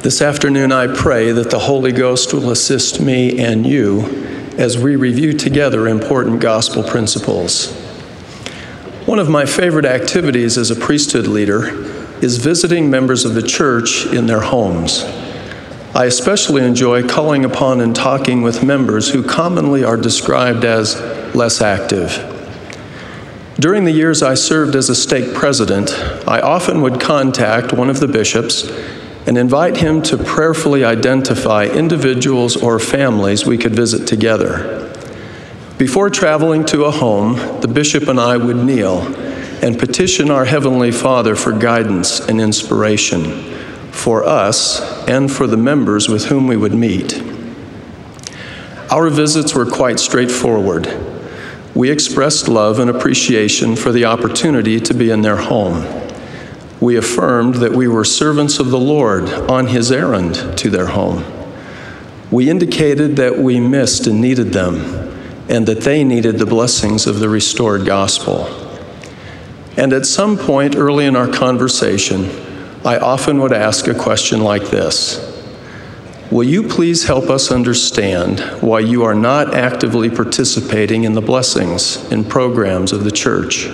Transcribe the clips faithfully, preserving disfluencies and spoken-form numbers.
This afternoon, I pray that the Holy Ghost will assist me and you as we review together important gospel principles. One of my favorite activities as a priesthood leader is visiting members of the church in their homes. I especially enjoy calling upon and talking with members who commonly are described as less active. During the years I served as a stake president, I often would contact one of the bishops and invite him to prayerfully identify individuals or families we could visit together. Before traveling to a home, the bishop and I would kneel and petition our Heavenly Father for guidance and inspiration for us and for the members with whom we would meet. Our visits were quite straightforward. We expressed love and appreciation for the opportunity to be in their home. We affirmed that we were servants of the Lord on His errand to their home. We indicated that we missed and needed them, and that they needed the blessings of the restored gospel. And at some point early in our conversation, I often would ask a question like this: will you please help us understand why you are not actively participating in the blessings and programs of the church?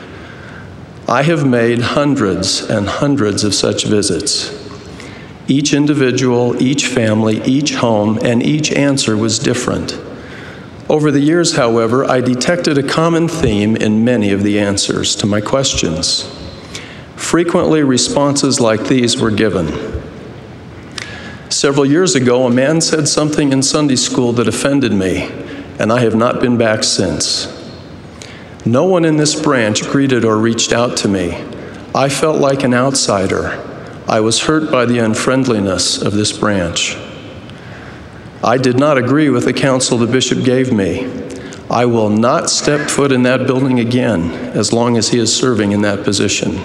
I have made hundreds and hundreds of such visits. Each individual, each family, each home, and each answer was different. Over the years, however, I detected a common theme in many of the answers to my questions. Frequently, responses like these were given. Several years ago, a man said something in Sunday school that offended me, and I have not been back since. No one in this branch greeted or reached out to me. I felt like an outsider. I was hurt by the unfriendliness of this branch. I did not agree with the counsel the bishop gave me. I will not step foot in that building again as long as he is serving in that position.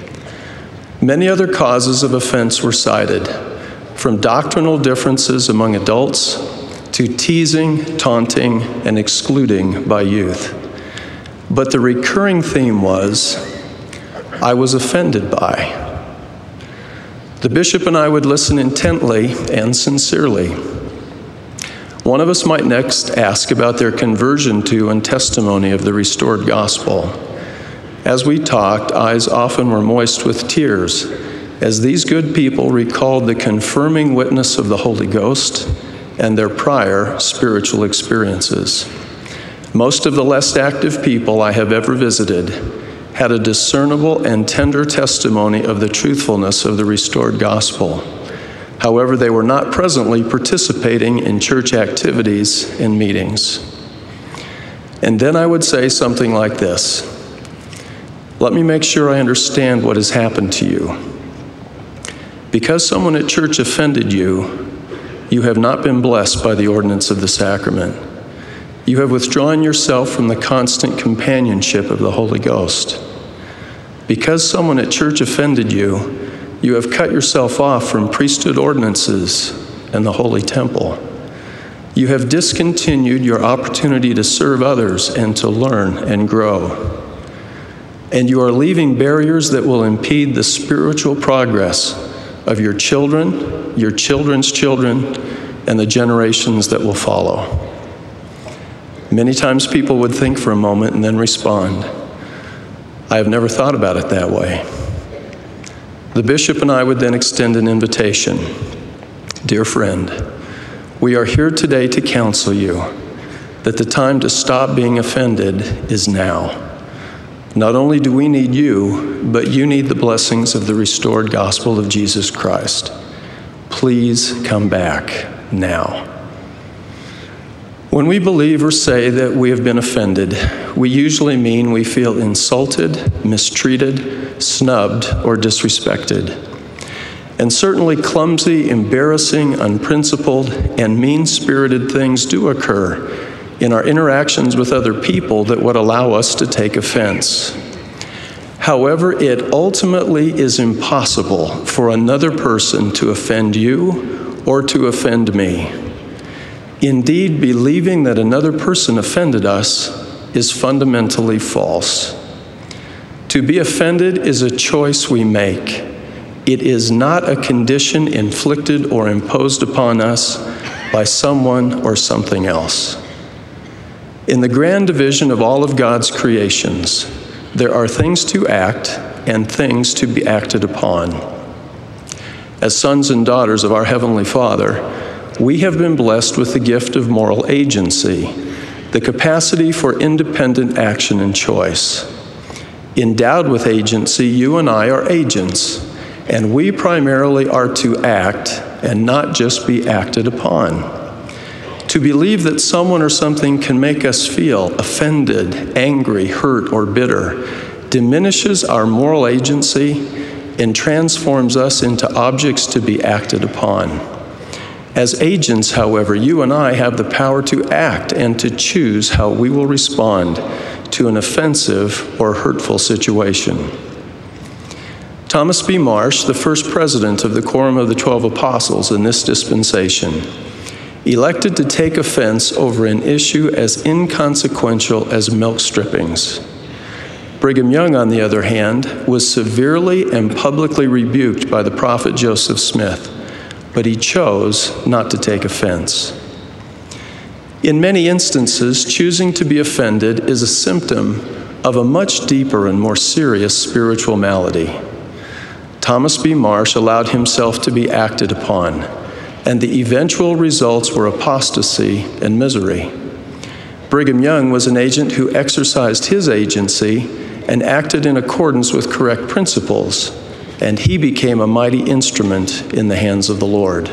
Many other causes of offense were cited, from doctrinal differences among adults to teasing, taunting, and excluding by youth. But the recurring theme was, I was offended by. The bishop and I would listen intently and sincerely. One of us might next ask about their conversion to and testimony of the restored gospel. As we talked, eyes often were moist with tears, as these good people recalled the confirming witness of the Holy Ghost and their prior spiritual experiences. Most of the less active people I have ever visited had a discernible and tender testimony of the truthfulness of the restored gospel. However, they were not presently participating in church activities and meetings. And then I would say something like this: let me make sure I understand what has happened to you. Because someone at church offended you, you have not been blessed by the ordinance of the sacrament. You have withdrawn yourself from the constant companionship of the Holy Ghost. Because someone at church offended you, you have cut yourself off from priesthood ordinances and the Holy Temple. You have discontinued your opportunity to serve others and to learn and grow. And you are leaving barriers that will impede the spiritual progress of your children, your children's children, and the generations that will follow. Many times people would think for a moment and then respond, I have never thought about it that way. The bishop and I would then extend an invitation. Dear friend, we are here today to counsel you that the time to stop being offended is now. Not only do we need you, but you need the blessings of the restored gospel of Jesus Christ. Please come back now. When we believe or say that we have been offended, we usually mean we feel insulted, mistreated, snubbed, or disrespected. And certainly clumsy, embarrassing, unprincipled, and mean-spirited things do occur in our interactions with other people that would allow us to take offense. However, it ultimately is impossible for another person to offend you or to offend me. Indeed, believing that another person offended us is fundamentally false. To be offended is a choice we make, It is not a condition inflicted or imposed upon us by someone or something else. In the grand division of all of God's creations, there are things to act and things to be acted upon. As sons and daughters of our Heavenly Father, we have been blessed with the gift of moral agency, the capacity for independent action and choice. Endowed with agency, you and I are agents, and we primarily are to act and not just be acted upon. To believe that someone or something can make us feel offended, angry, hurt, or bitter diminishes our moral agency and transforms us into objects to be acted upon. As agents, however, you and I have the power to act and to choose how we will respond to an offensive or hurtful situation. Thomas B. Marsh, the first president of the Quorum of the Twelve Apostles in this dispensation, elected to take offense over an issue as inconsequential as milk strippings. Brigham Young, on the other hand, was severely and publicly rebuked by the prophet Joseph Smith, but he chose not to take offense. In many instances, choosing to be offended is a symptom of a much deeper and more serious spiritual malady. Thomas B. Marsh allowed himself to be acted upon, and the eventual results were apostasy and misery. Brigham Young was an agent who exercised his agency and acted in accordance with correct principles, and he became a mighty instrument in the hands of the Lord.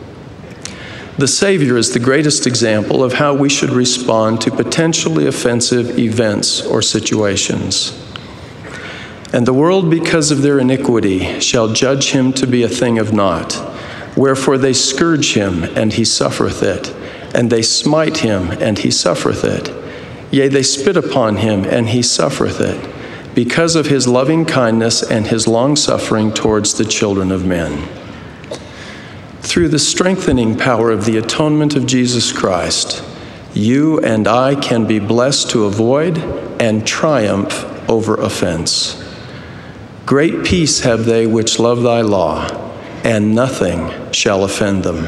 The Savior is the greatest example of how we should respond to potentially offensive events or situations. And the world, because of their iniquity, shall judge him to be a thing of naught. Wherefore they scourge him, and he suffereth it. And they smite him, and he suffereth it. Yea, they spit upon him, and he suffereth it, because of his loving kindness and his long-suffering towards the children of men. Through the strengthening power of the atonement of Jesus Christ, you and I can be blessed to avoid and triumph over offense. Great peace have they which love thy law, and nothing shall offend them.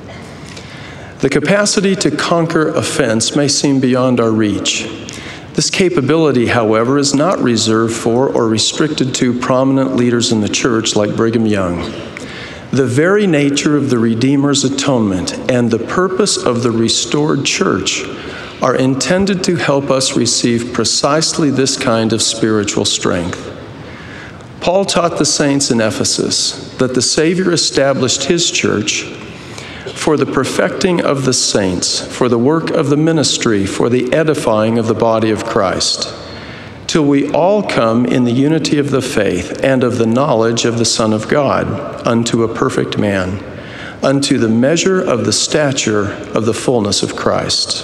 The capacity to conquer offense may seem beyond our reach. This capability, however, is not reserved for or restricted to prominent leaders in the church like Brigham Young. The very nature of the Redeemer's atonement and the purpose of the restored church are intended to help us receive precisely this kind of spiritual strength. Paul taught the saints in Ephesus that the Savior established his church for the perfecting of the saints, for the work of the ministry, for the edifying of the body of Christ, till we all come in the unity of the faith and of the knowledge of the Son of God, unto a perfect man, unto the measure of the stature of the fullness of Christ.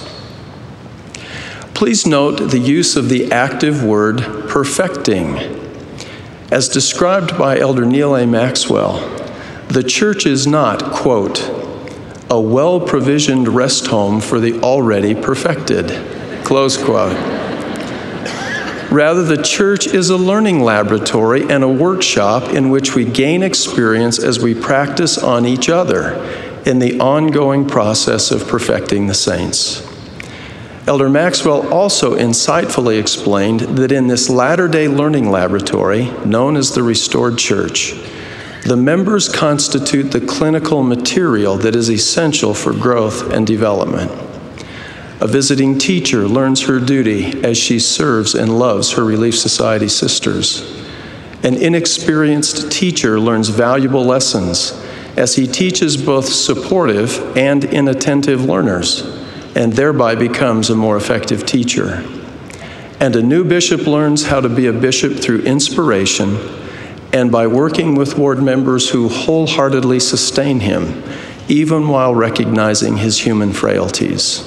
Please note the use of the active word perfecting. As described by Elder Neal A. Maxwell, the church is not, quote, a well-provisioned rest home for the already perfected, close quote. Rather, the church is a learning laboratory and a workshop in which we gain experience as we practice on each other in the ongoing process of perfecting the saints. Elder Maxwell also insightfully explained that in this latter-day learning laboratory, known as the Restored Church, the members constitute the clinical material that is essential for growth and development. A visiting teacher learns her duty as she serves and loves her Relief Society sisters. An inexperienced teacher learns valuable lessons as he teaches both supportive and inattentive learners, and thereby becomes a more effective teacher. And a new bishop learns how to be a bishop through inspiration and by working with ward members who wholeheartedly sustain him, even while recognizing his human frailties.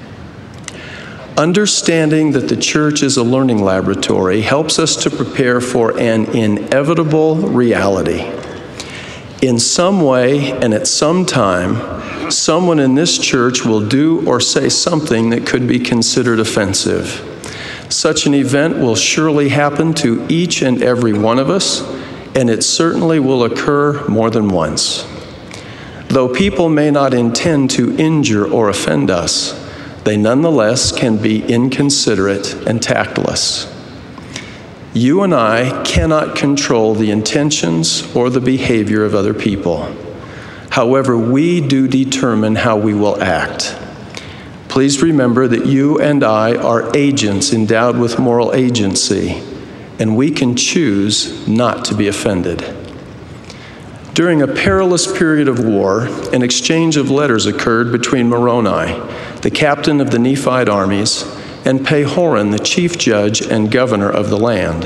Understanding that the church is a learning laboratory helps us to prepare for an inevitable reality. In some way and at some time, someone in this church will do or say something that could be considered offensive. Such an event will surely happen to each and every one of us, and it certainly will occur more than once. Though people may not intend to injure or offend us, they nonetheless can be inconsiderate and tactless. You and I cannot control the intentions or the behavior of other people. However, we do determine how we will act. Please remember that you and I are agents endowed with moral agency, and we can choose not to be offended. During a perilous period of war, an exchange of letters occurred between Moroni, the captain of the Nephite armies, and Pahoran, the chief judge and governor of the land.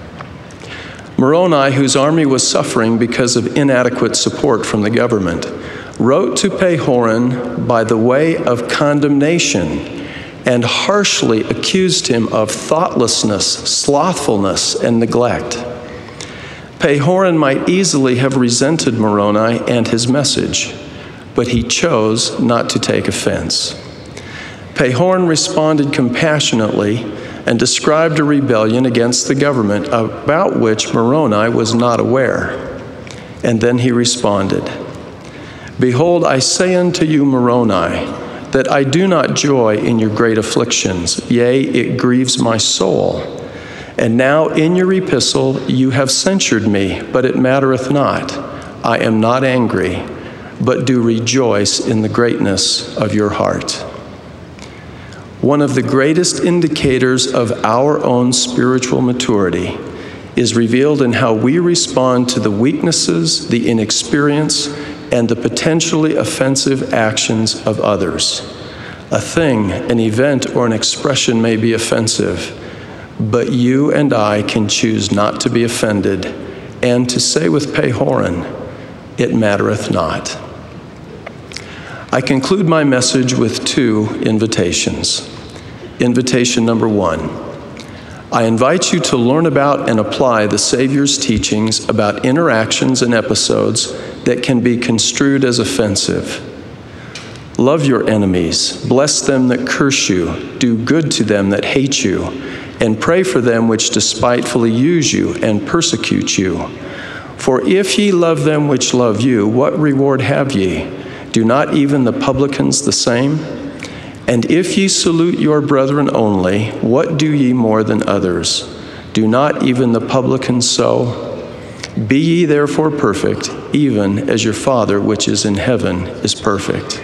Moroni, whose army was suffering because of inadequate support from the government, wrote to Pahoran by the way of condemnation and harshly accused him of thoughtlessness, slothfulness, and neglect. Pahoran might easily have resented Moroni and his message, but he chose not to take offense. Pahoran responded compassionately and described a rebellion against the government about which Moroni was not aware. And then he responded, "Behold, I say unto you, Moroni, that I do not joy in your great afflictions, yea, it grieves my soul. And now in your epistle you have censured me, but it mattereth not. I am not angry, but do rejoice in the greatness of your heart." One of the greatest indicators of our own spiritual maturity is revealed in how we respond to the weaknesses, the inexperience, and the potentially offensive actions of others. A thing, an event, or an expression may be offensive, but you and I can choose not to be offended and to say with Pahoran, "It mattereth not." I conclude my message with two invitations. Invitation number one, I invite you to learn about and apply the Savior's teachings about interactions and episodes that can be construed as offensive. Love your enemies, bless them that curse you, do good to them that hate you, and pray for them which despitefully use you and persecute you. For if ye love them which love you, what reward have ye? Do not even the publicans the same? And if ye salute your brethren only, what do ye more than others? Do not even the publicans so? Be ye therefore perfect, even as your Father which is in heaven is perfect.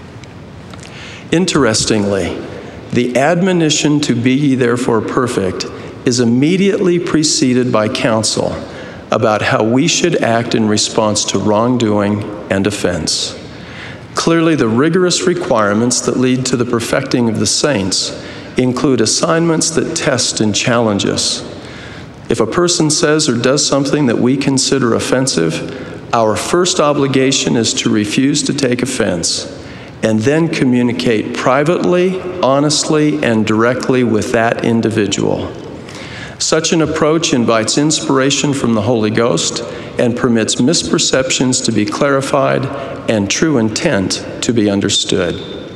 Interestingly, the admonition to be ye therefore perfect is immediately preceded by counsel about how we should act in response to wrongdoing and offense. Clearly, the rigorous requirements that lead to the perfecting of the saints include assignments that test and challenge us. If a person says or does something that we consider offensive, our first obligation is to refuse to take offense and then communicate privately, honestly, and directly with that individual. Such an approach invites inspiration from the Holy Ghost and permits misperceptions to be clarified and true intent to be understood.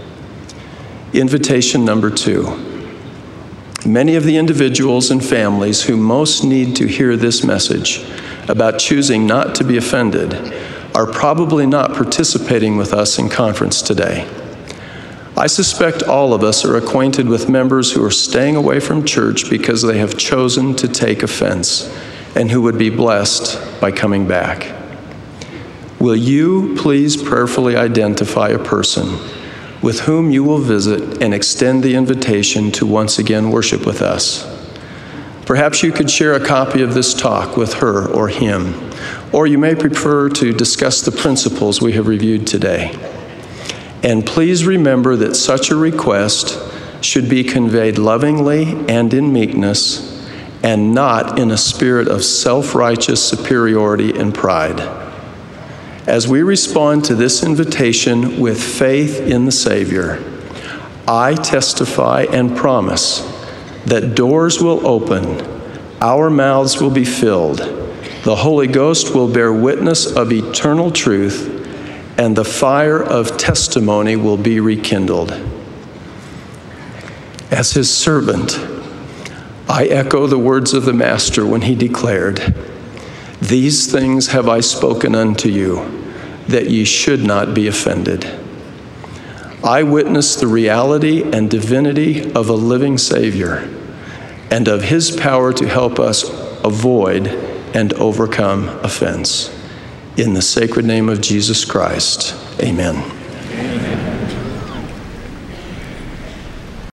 Invitation number two. Many of the individuals and families who most need to hear this message about choosing not to be offended are probably not participating with us in conference today. I suspect all of us are acquainted with members who are staying away from church because they have chosen to take offense and who would be blessed by coming back. Will you please prayerfully identify a person with whom you will visit and extend the invitation to once again worship with us? Perhaps you could share a copy of this talk with her or him, or you may prefer to discuss the principles we have reviewed today. And please remember that such a request should be conveyed lovingly and in meekness, and not in a spirit of self-righteous superiority and pride. As we respond to this invitation with faith in the Savior, I testify and promise that doors will open, our mouths will be filled, the Holy Ghost will bear witness of eternal truth, and the fire of testimony will be rekindled. As his servant, I echo the words of the Master when he declared, These things have I spoken unto you, that ye should not be offended. I witness the reality and divinity of a living Savior, and of his power to help us avoid and overcome offense. In the sacred name of Jesus Christ, amen.